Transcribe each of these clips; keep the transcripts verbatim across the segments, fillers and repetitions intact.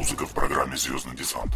музыка в программе «Звездный десант».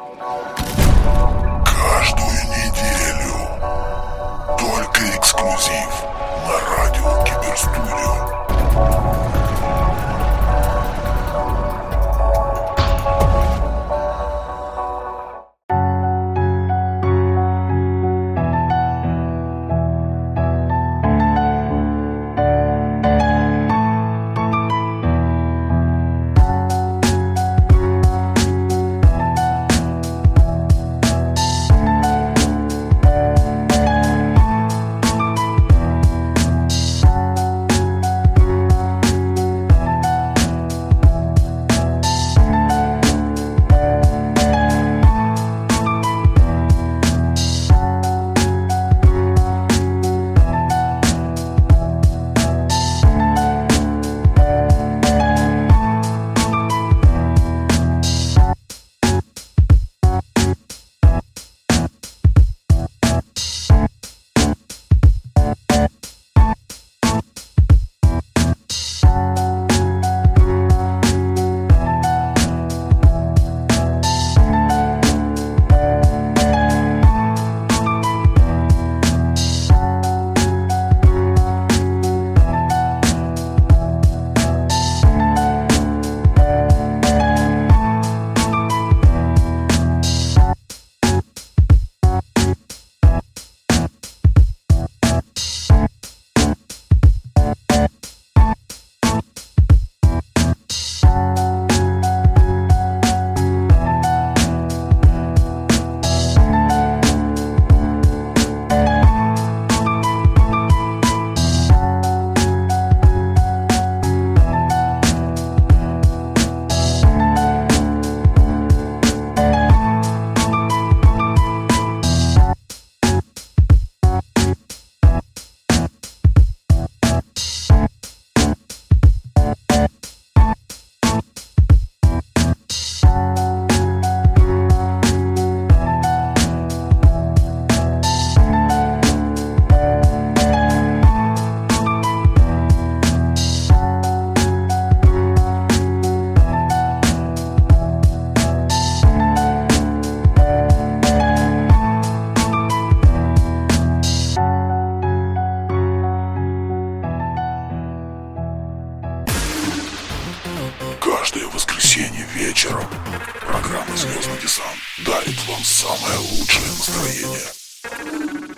Каждую неделю. Только эксклюзив на радио Киберстудио. Каждое воскресенье вечером программа «Звездный десант» дарит вам самое лучшее настроение.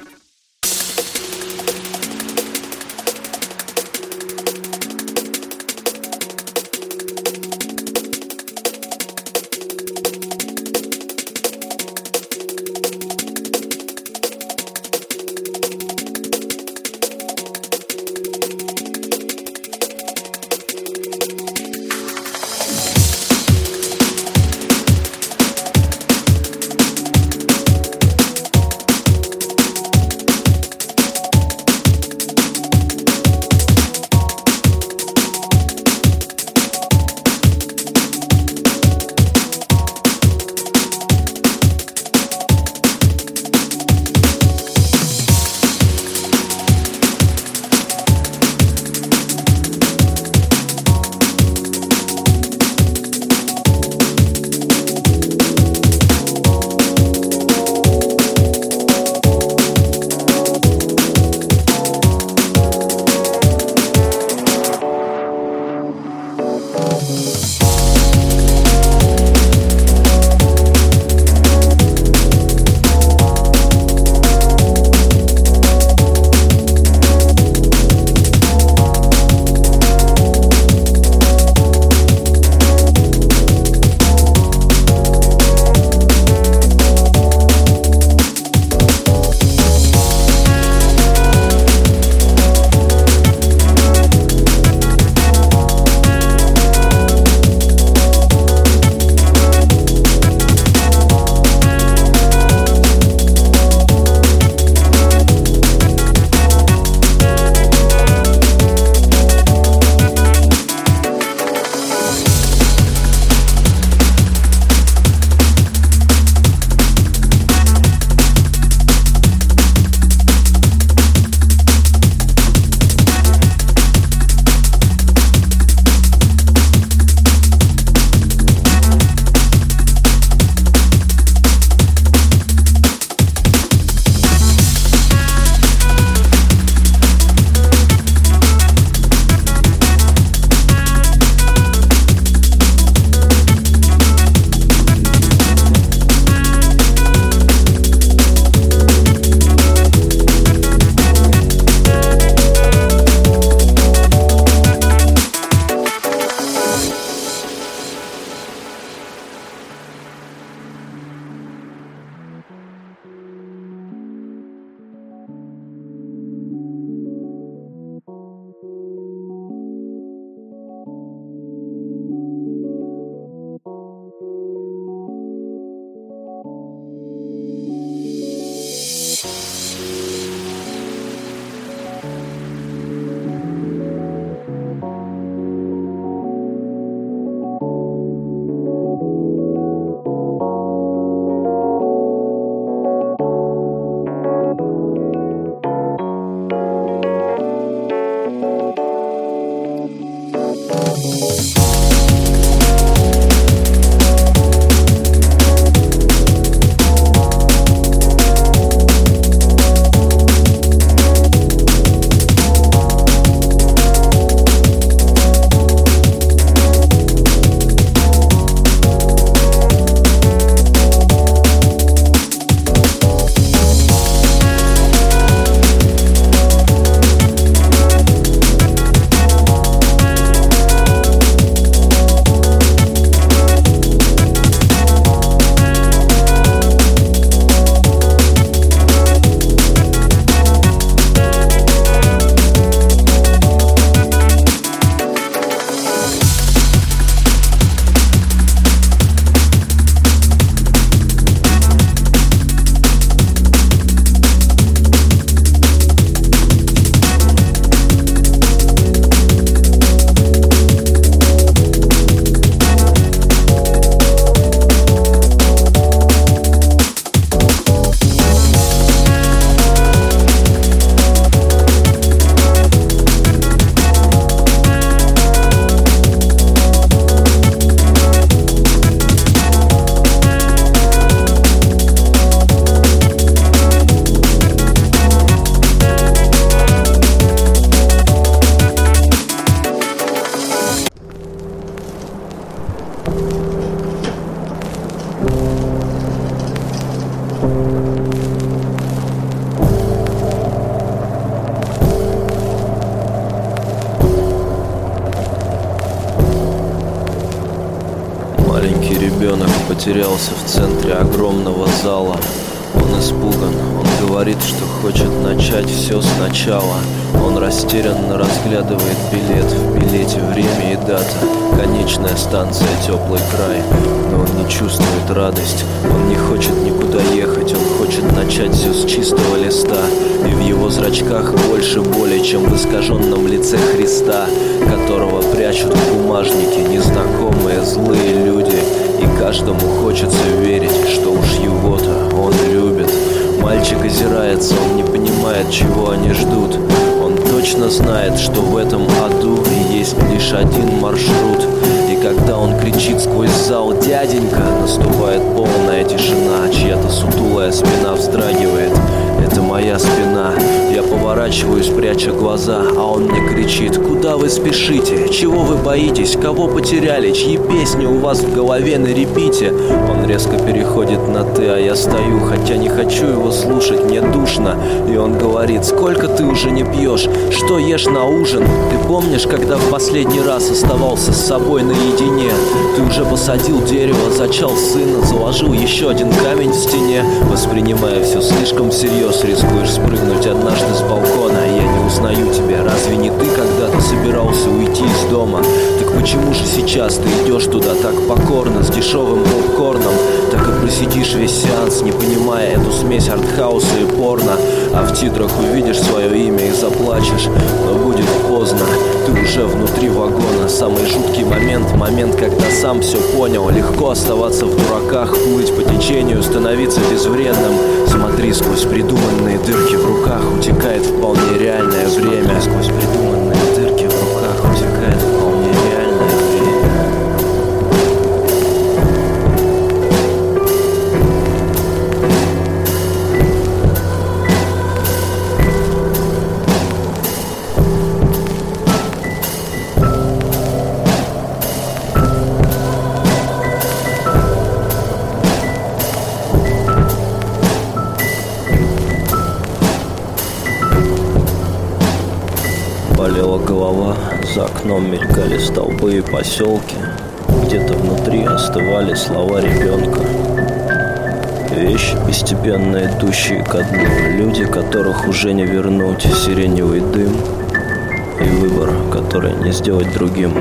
потерялся в центре огромного зала. Он испуган, он говорит, что хочет начать все сначала. Он растерянно разглядывает билет, в билете время и дата. Конечная станция, теплый край. Но он не чувствует радость, он не хочет никуда ехать. Он хочет начать все с чистого листа. И в его зрачках больше боли, чем в искаженном лице Христа, которого прячут в бумажнике незнакомые злые люди. И каждому хочется верить, что уж его-то он любит. Мальчик озирается, он не понимает, чего они ждут. Он точно знает, что в этом аду есть лишь один маршрут. И когда он кричит сквозь зал «Дяденька!», наступает полная тишина. Чья-то сутулая спина вздрагивает. Это моя спина. Я поворачиваюсь, пряча глаза, а он мне кричит: «Куда вы спешите? Чего вы боитесь? Кого потеряли? Чьи песни у вас в голове на репите?» Он резко переходит на «ты», а я стою, хотя не хочу его слушать, мне душно. И он говорит: «Сколько ты уже не пьешь? Что ешь на ужин? Ты помнишь, когда в последний раз оставался с собой наедине? Ты уже посадил дерево, зачал сына, заложил еще один камень в стене. Воспринимая все слишком всерьез, рискуешь спрыгнуть однажды с балкона. Я не узнаю тебя, разве не ты когда-то собирался уйти из дома? Так почему же сейчас ты идешь туда так покорно, с дешевым попкорном? Так и просидишь весь сеанс, не понимая эту смесь артхауса и порно. А в титрах увидишь свое имя и заплачешь, но будет поздно, ты уже внутри вагона. Самый жуткий момент, момент, когда сам все понял. Легко оставаться в дураках, плыть по течению, становиться безвредным. Смотри, сквозь придуманные дырки в руках утекает вполне реальное время. Сквозь придуманные дырки в руках утекает вполне реальное время. Болела голова, за окном мелькали столбы и поселки. Где-то внутри остывали слова ребенка. Вещи, постепенно идущие ко дну. Люди, которых уже не вернуть. Сиреневый дым и выбор, который не сделать другим.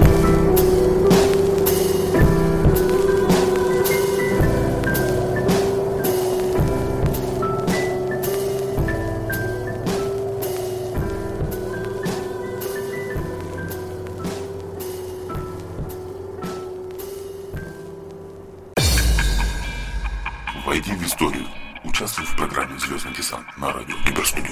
Войди в историю. Участвуй в программе «Звездный десант» на радио Киберстудио.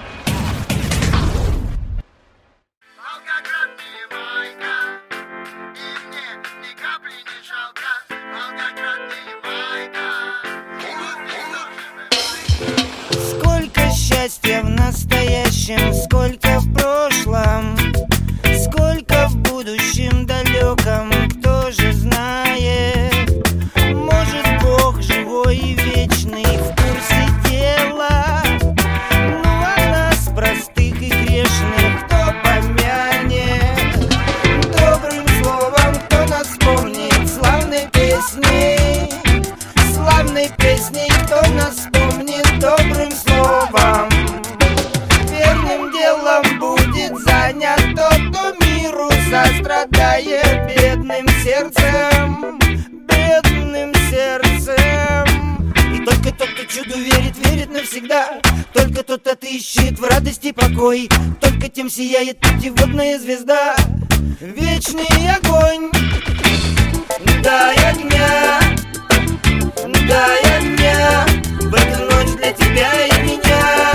Сколько счастья в настоящем, сколько в прошлом, сколько в будущем далеком, кто же знает? Может, Бог живой и вечный в курсе дела? Ну а нас, простых и грешных, кто помянет? Добрым словом кто нас вспомнит, славной песней, славной песней кто нас вспомнит, добрым словом. Верным делом будет занят тот, кто миру сострадает, бедным сердцем, бедным сердцем. И только тот, кто чуду верит, верит навсегда. Только тот отыщет в радости покой. Только тем сияет путеводная звезда. Вечный огонь, дай огня, дай огня в эту ночь для тебя и меня.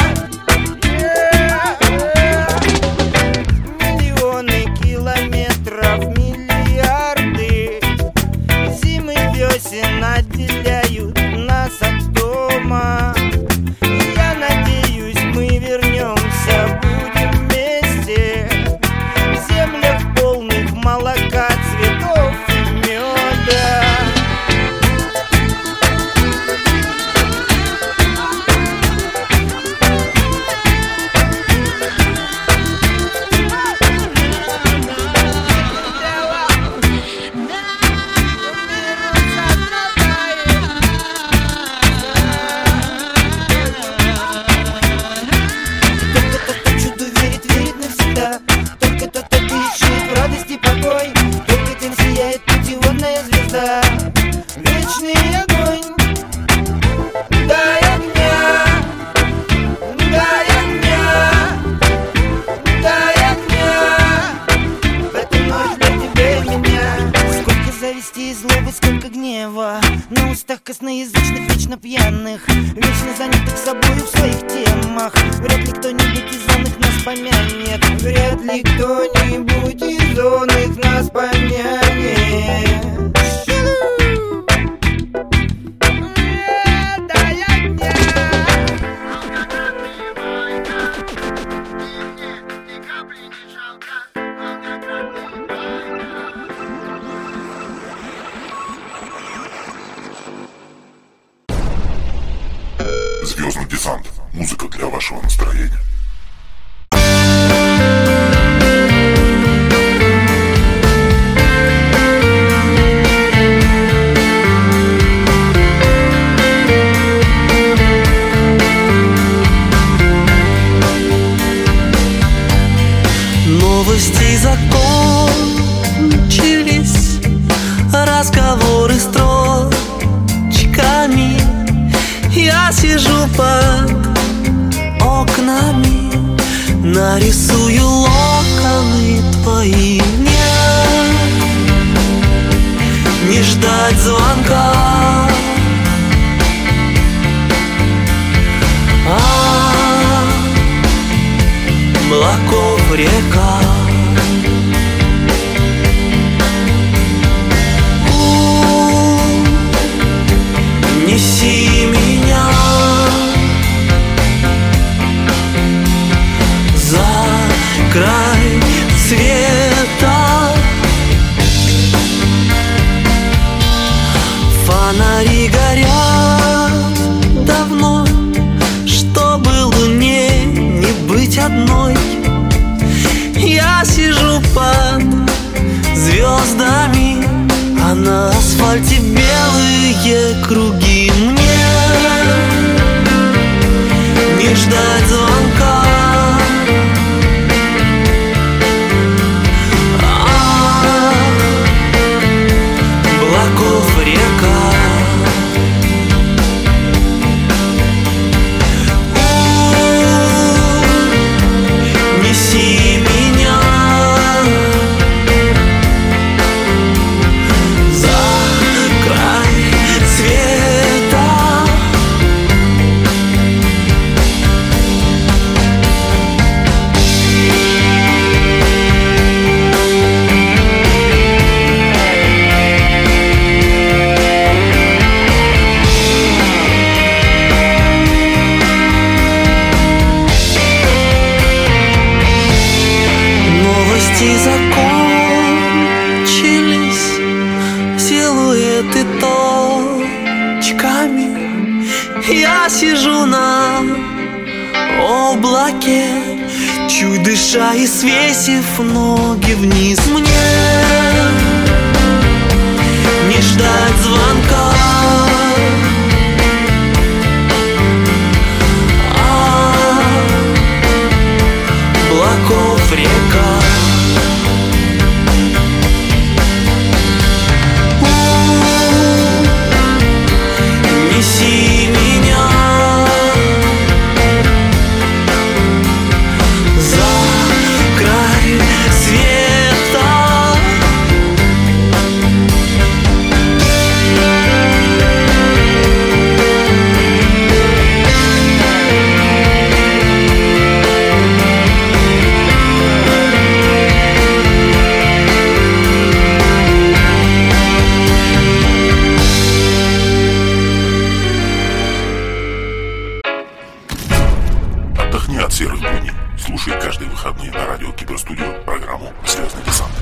Миллионы километров, миллиарды зимы, весен отделяют нас от дома. Я надеюсь, мы вернемся, будем вместе в землях полных молока, цветов и меда. косноязычных, вечно пьяных, вечно занятых собою в своих темах. Вряд ли кто-нибудь из зонных нас помянет. Вряд ли кто-нибудь из зонных нас помянет. Звездный десант. Музыка для вашего настроения. Новости закончились, разговоры строчками. Я сижу под окнами, нарисую локоны твои. Мне не ждать звонка, а облаков река. Неси меня за край света. Фонари горят давно, чтобы луне не быть одной. Я сижу под звездами, а на асфальте белые круги. Мне не ждать звонка, а облаков река. Неси меня за край света. Новости закончились, силуэты точками. Я сижу на облаке, чуть дыша и свесив ноги вниз. Мне не ждать звонка, а облаков река. Неси меня за край света. Отдохни от серых будней. Слушай каждые выходные на радио Киберстудио программу «Звездный десант».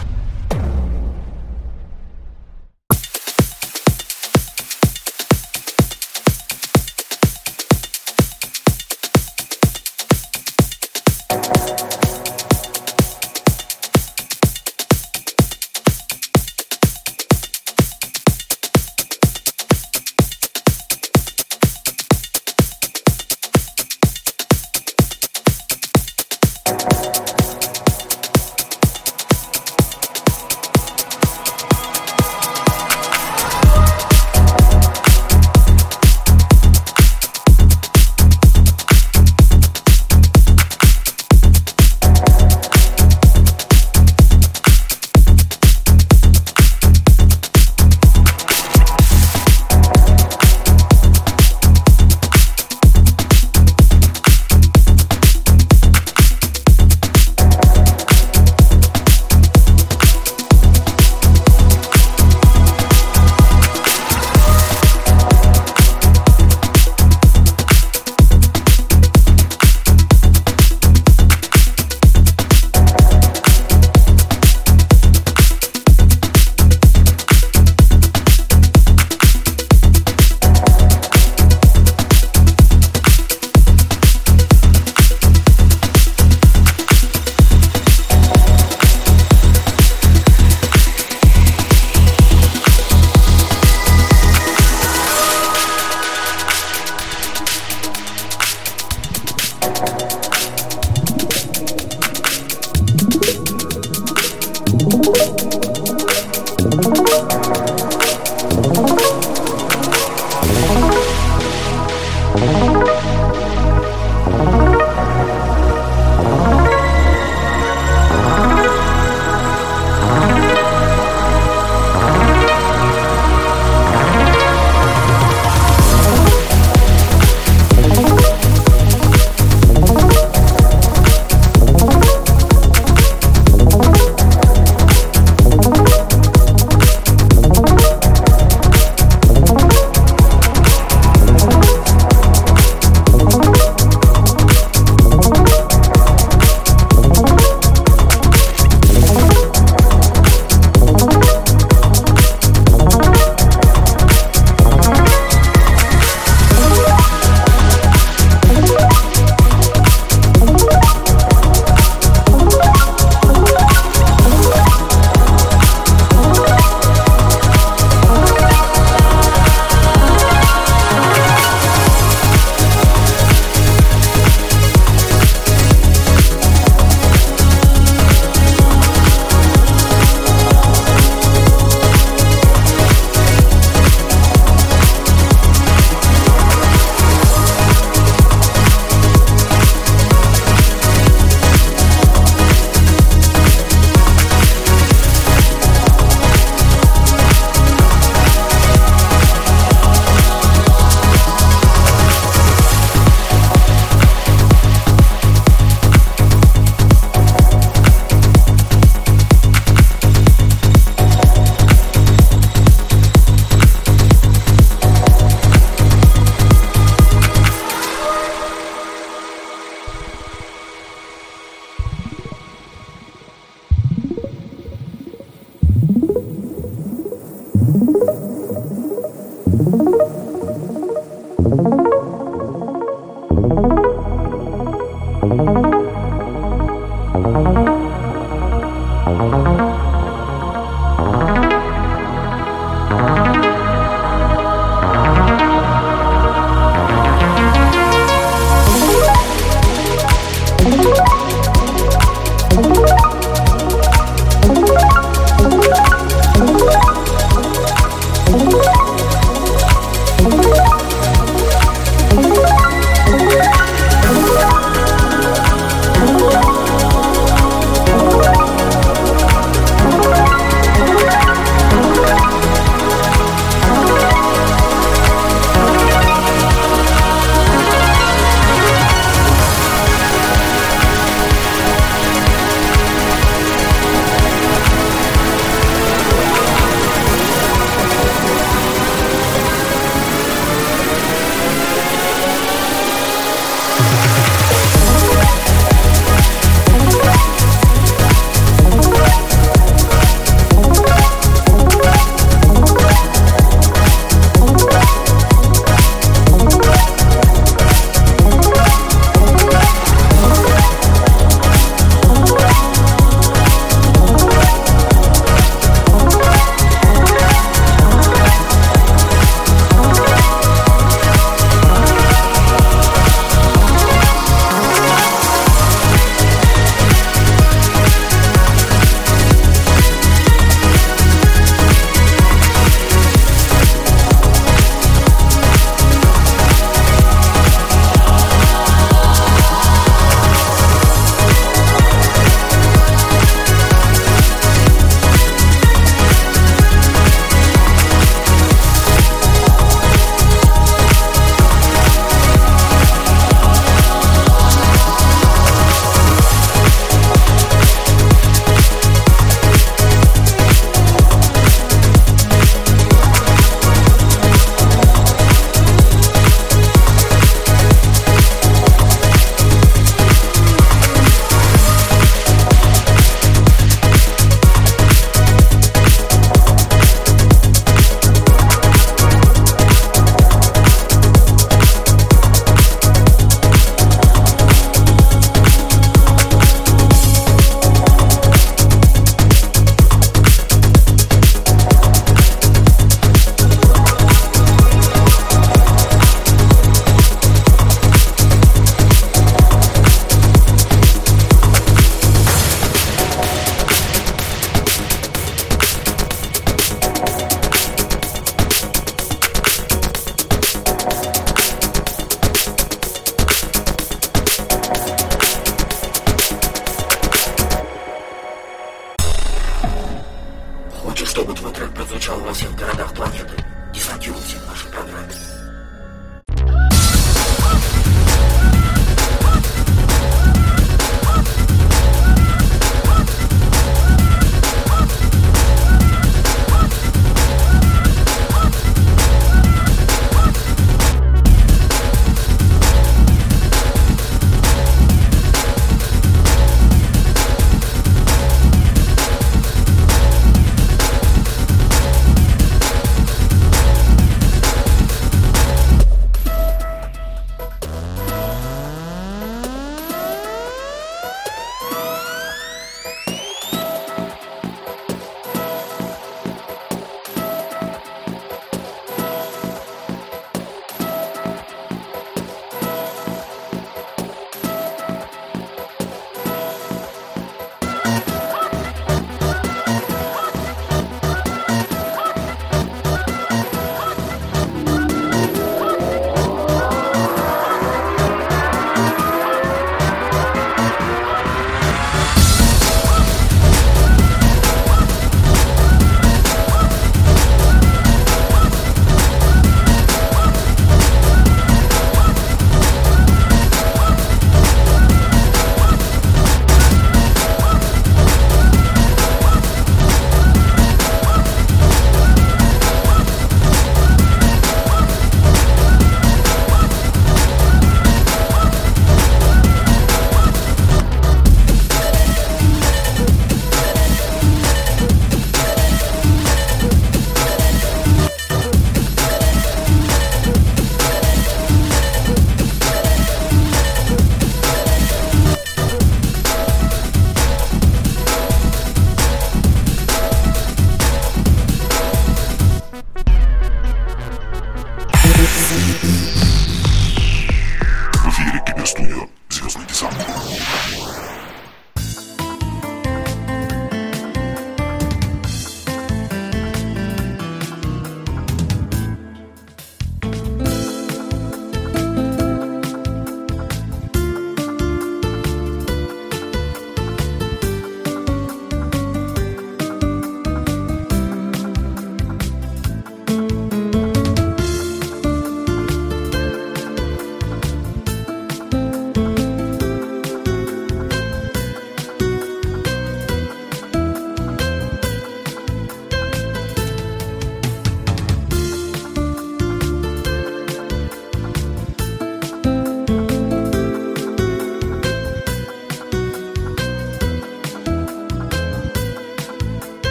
всех городах планеты. Десантируйте в нашей программе.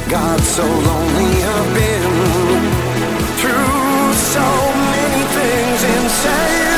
God, so lonely I've been through so many things insane.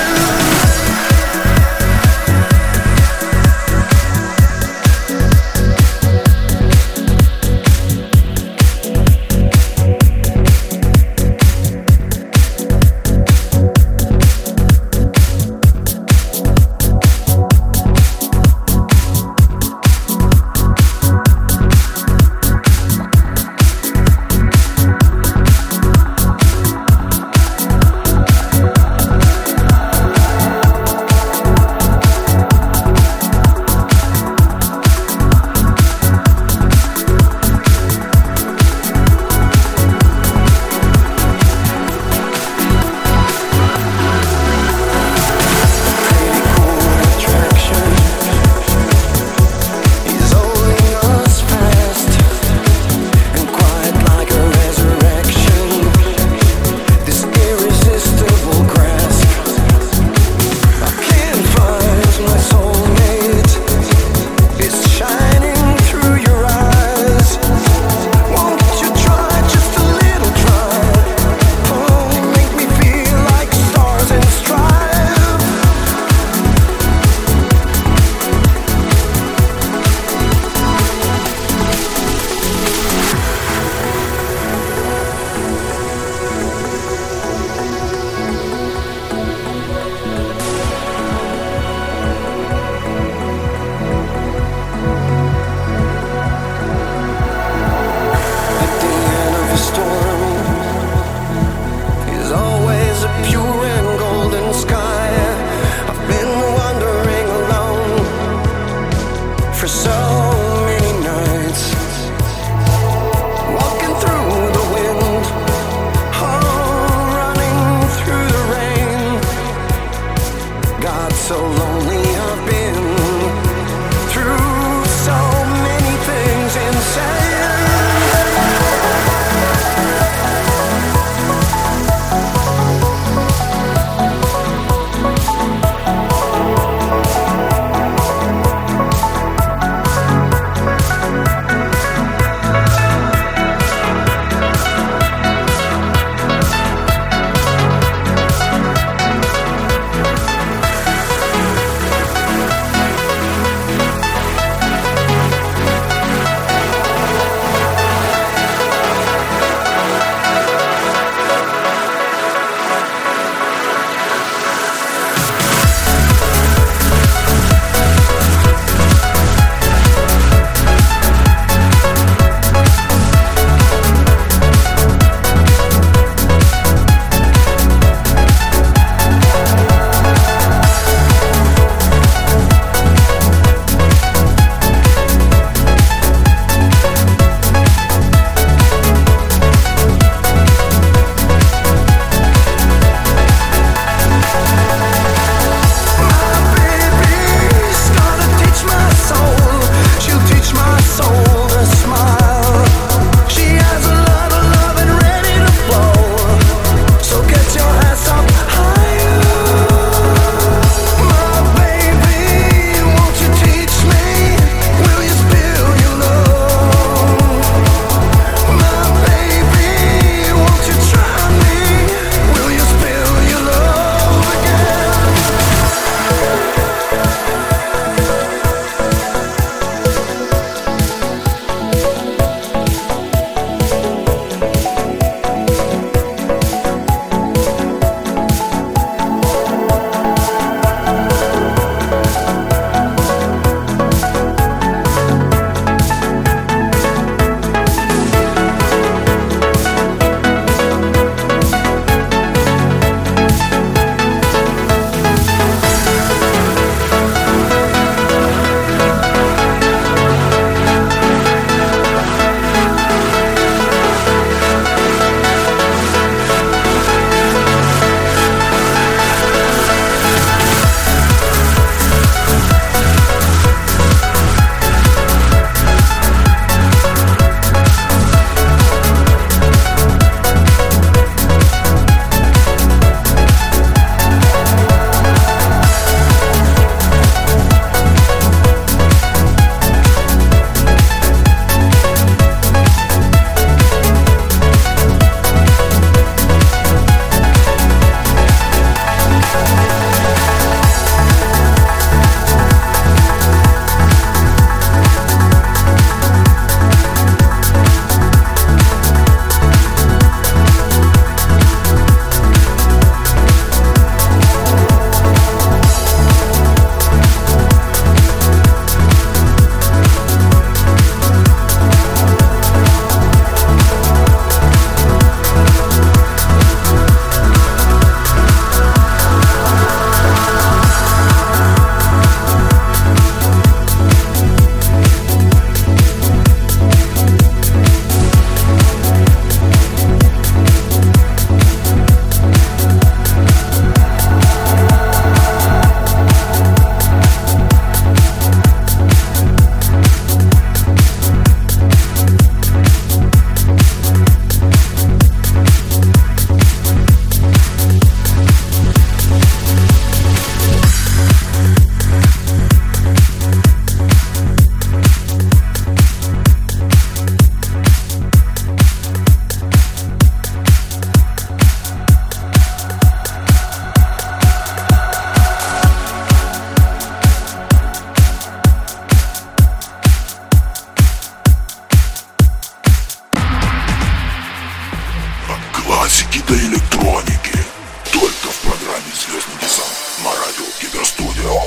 до электроники. Только в программе «Звездный десант» на радио Киберстудио.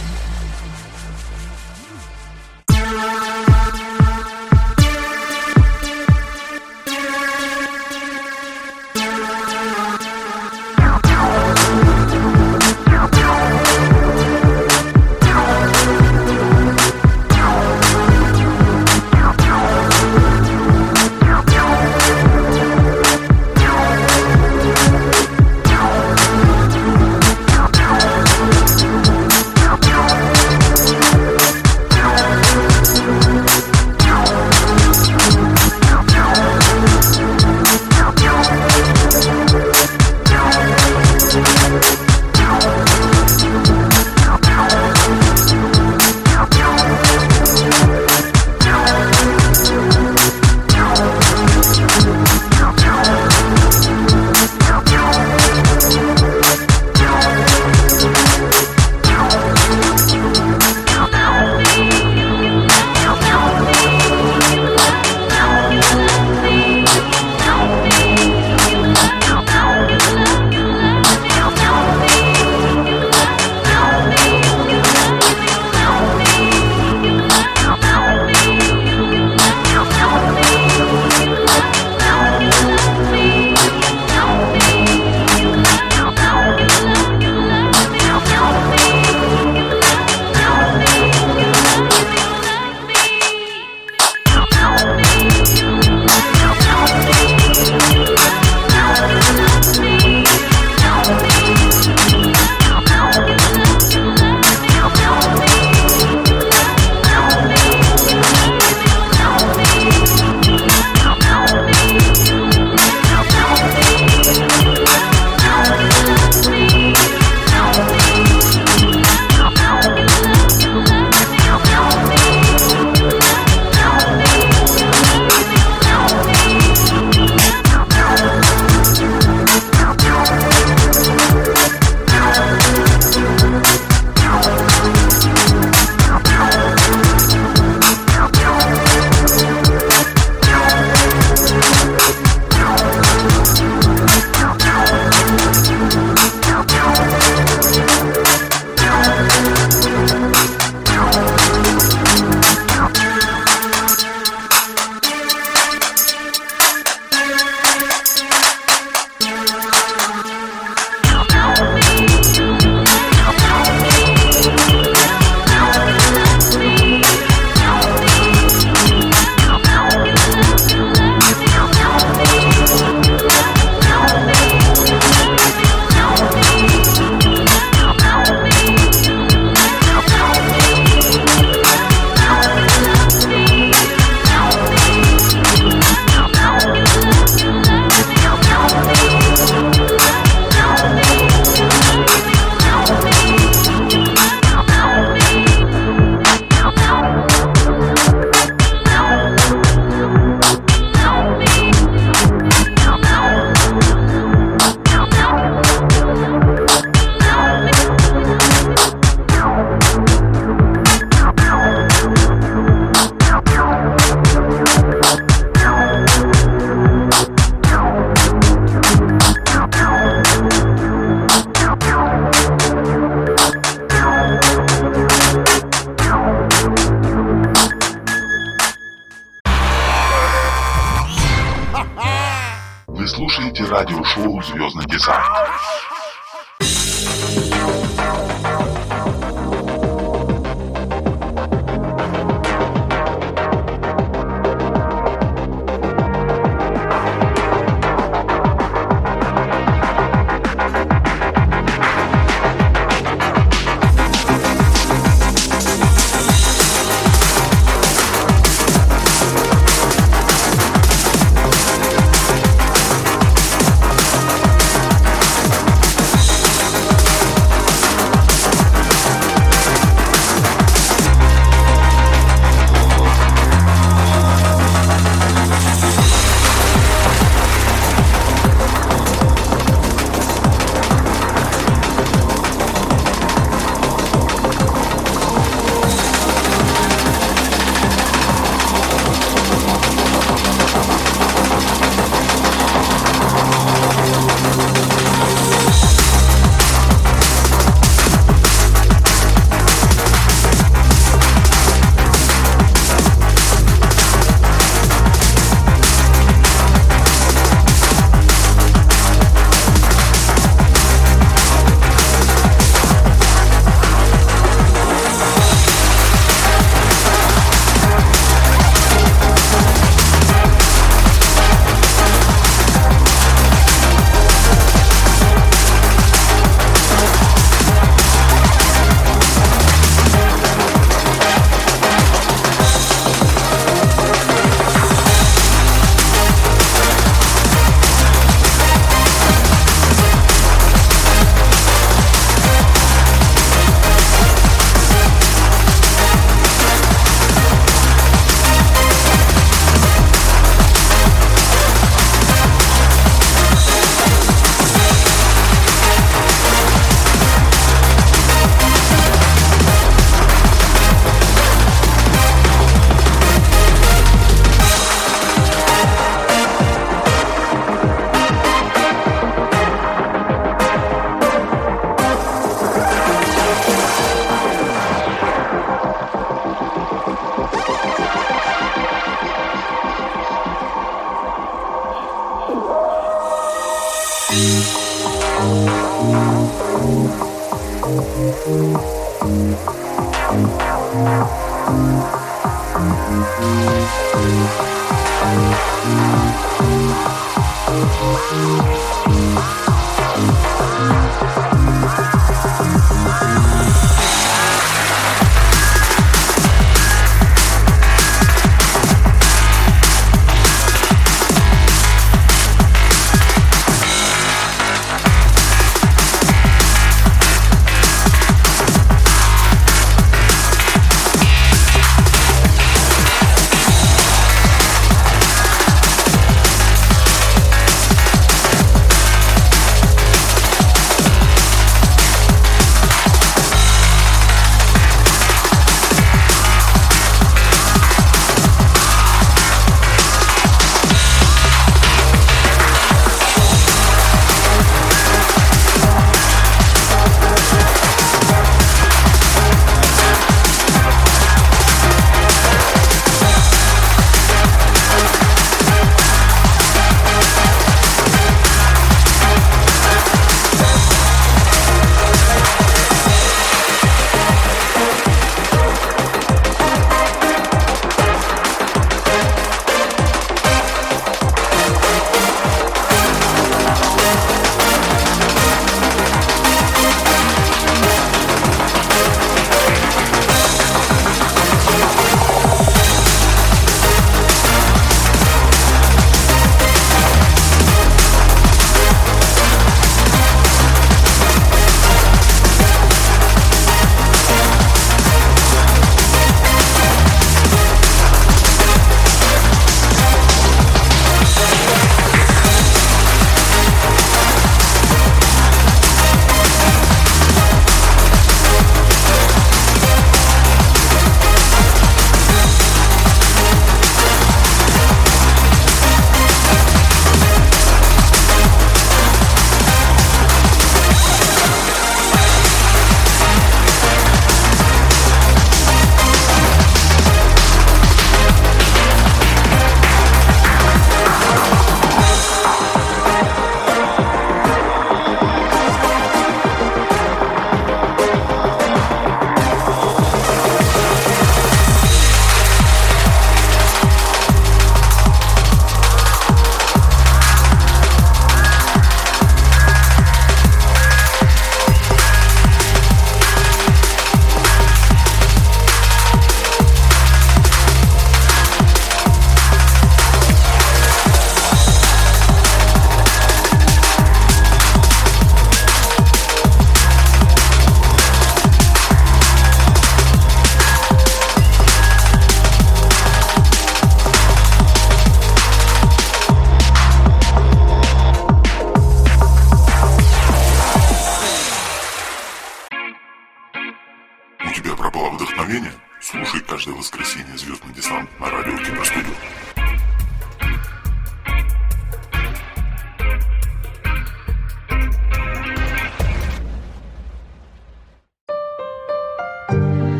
слушаете радиошоу «Звездный десант».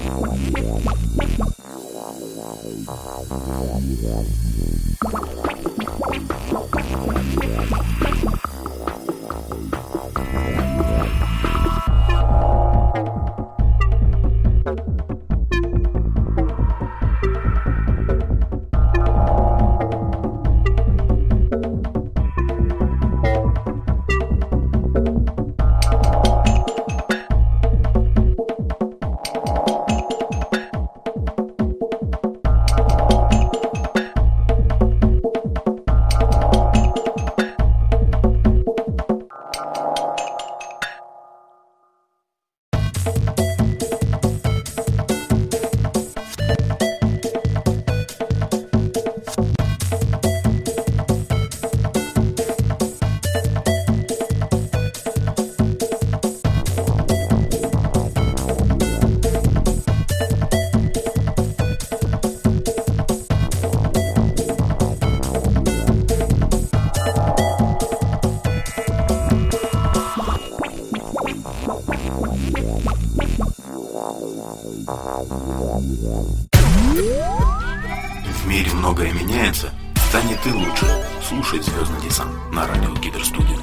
В мире многое меняется, станет и лучше. Слушай «Звездный десант» на радио Гидростудия.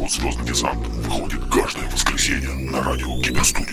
«Звездный десант» выходит каждое воскресенье на радио Киберстудио.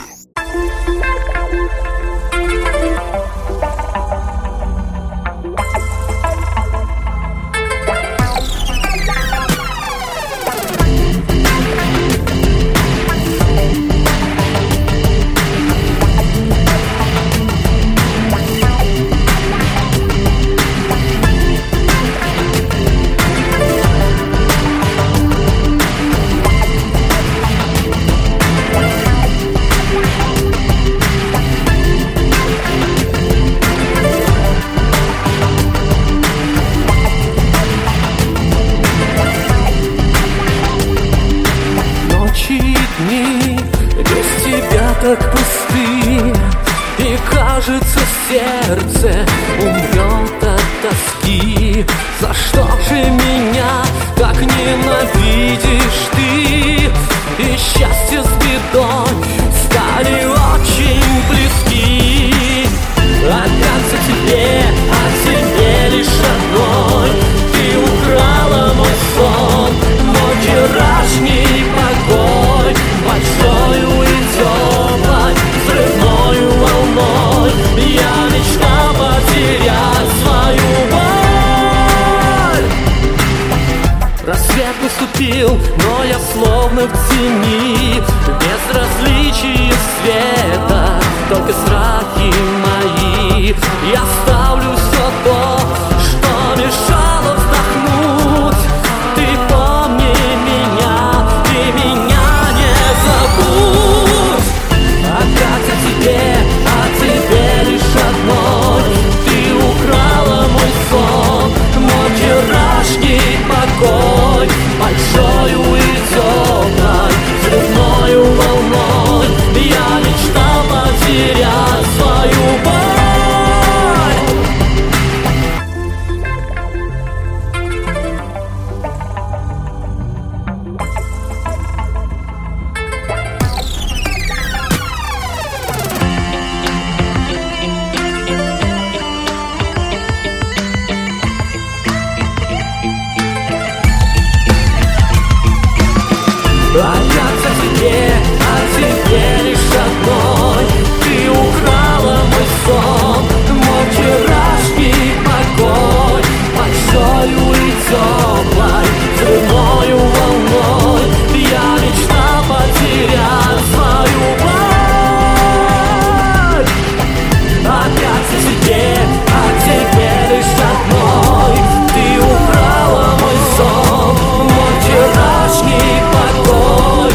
Так пусты, и кажется, сердце умрет от тоски. За что же меня так ненавидишь ты? И счастье с бедой стали очень близки. Отдаться тебе, а тебе лишь одной. Ты украла мой сон, мой вчерашний покой. Большой уйдет взрывною волной. Я мечтал потерять свою боль. Рассвет наступил, но я словно в тени. Безразличие света, только страхи мои. Я ставлю все то, что мешало вздохнуть. Ты помни меня, ты меня не забудь. Отдаться тебе, а тебе лишь одной. Ты украла мой сон, мой вчерашний покой. Большой и теплой, взрывною волной. Я мечтал потерять свою боль. Отдаться тебе, а тебе лишь одной. Ты украла мой сон, мой вчерашний покой. Большою и теплой, взрывною волной. Я мечтал потерять свою боль. Отдаться тебе, а тебе лишь одной. Ты украла мой сон, мой вчерашний покой.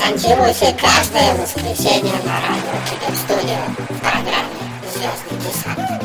Десантируйте каждое воскресенье на радио Киберстудио в программе «Звездный десант».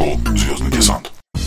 шоу «Звездный десант».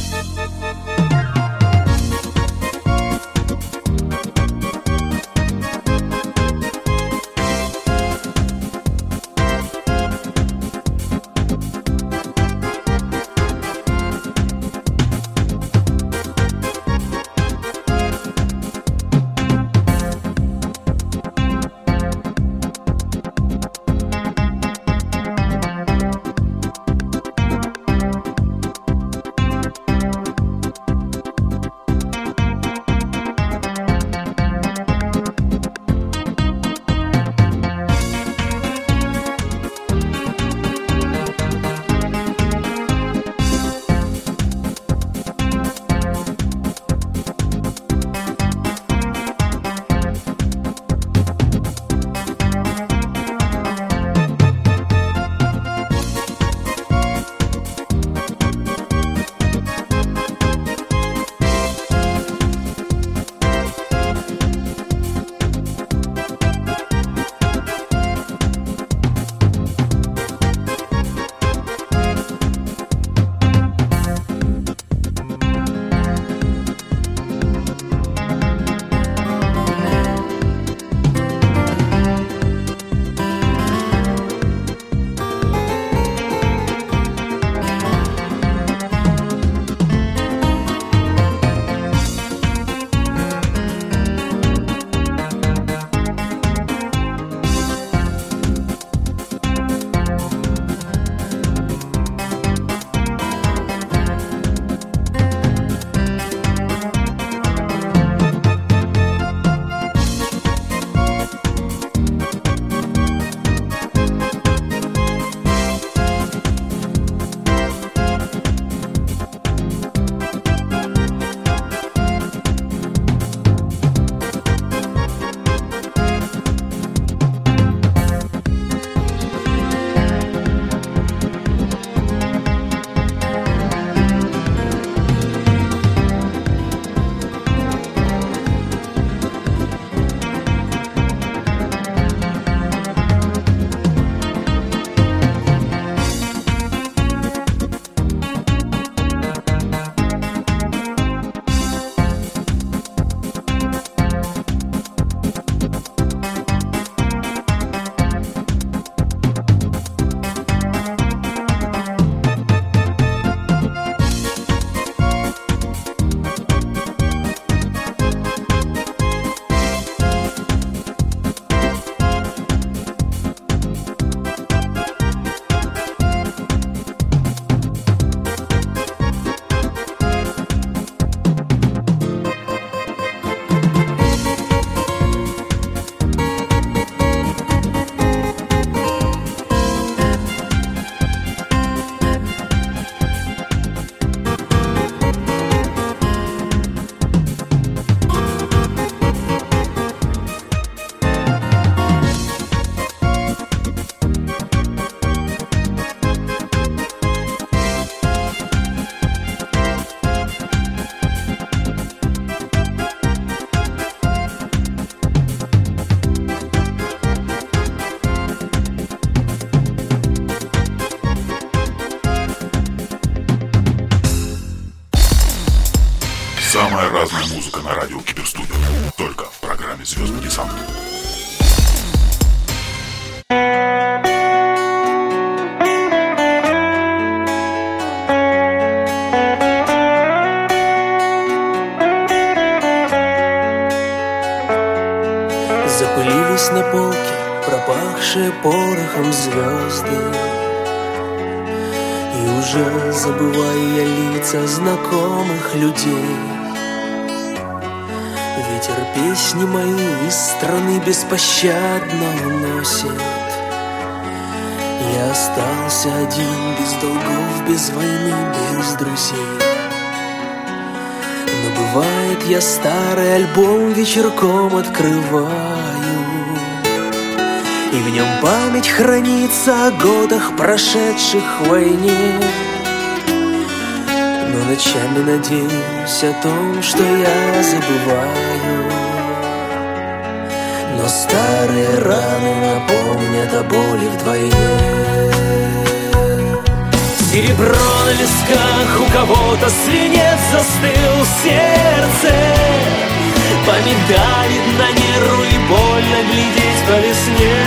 Самая разная музыка на радио Киберстудио. Только в программе «Звездный десант». Запылились на полке пропахшие порохом звезды, и уже забываю я лица знакомых людей. Ветер песни мои из страны беспощадно уносит. Я остался один, без долгов, без войны, без друзей. Но бывает, я старый альбом вечерком открываю, и в нем память хранится о годах, прошедших в войне. Но ночами надеюсь о том, что я забываю. Но старые раны напомнят о боли вдвойне. Серебро на висках, у кого-то свинец застыл в сердце. Память давит на нервы и больно глядеть по весне.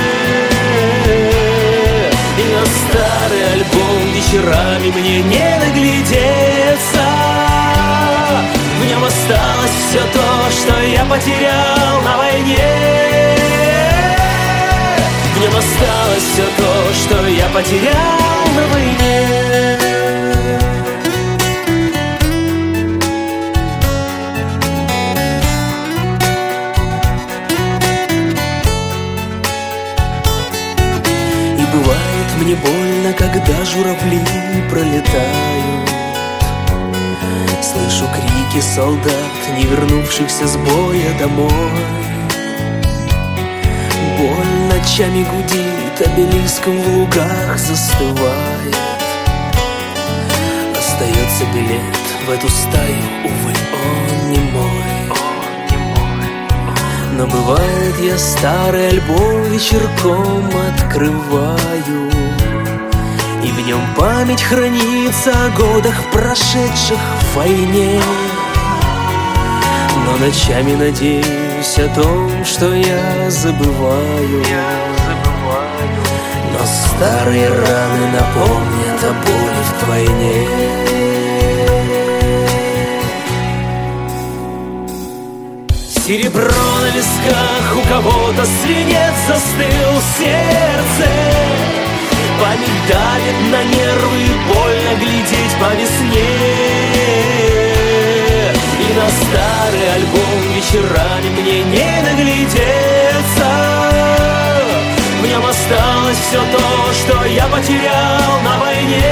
И на старый альбом вечерами мне не наглядеться. В нем осталось все то, что я потерял на войне. В нем осталось все то, что я потерял на войне. И бывает мне больно, когда журавли пролетают. Слышу крики солдат, не вернувшихся с боя домой. Боль ночами гудит, обелиском в лугах застывает. Остается билет в эту стаю, увы, он не мой. Но бывает, я старый альбом вечерком открываю, и в нем память хранится о годах, прошедших в войне. Но ночами надеюсь о том, что я забываю. Но старые раны напомнят о боли в войне. Серебро на висках, у кого-то свинец застыл в сердце. Память давит на нервы, больно глядеть по весне. И на старый альбом вечерами мне не наглядеться. В нем осталось все то, что я потерял на войне.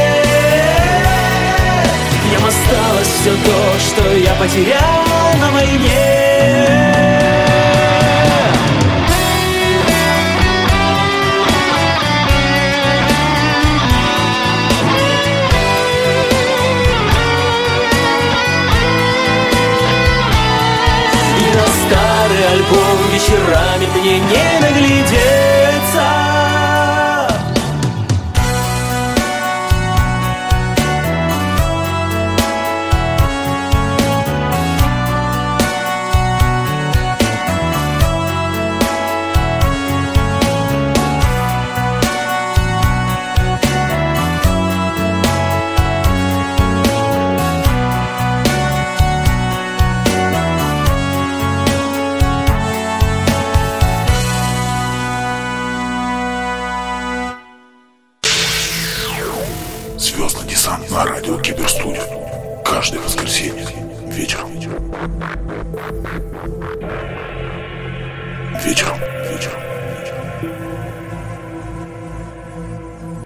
В нем осталось все то, что я потерял на войне. Альбом вечерами мне не наглядеться. Звездный десант на радио Киберстудия. Каждое воскресенье вечером. Вечером, вечером.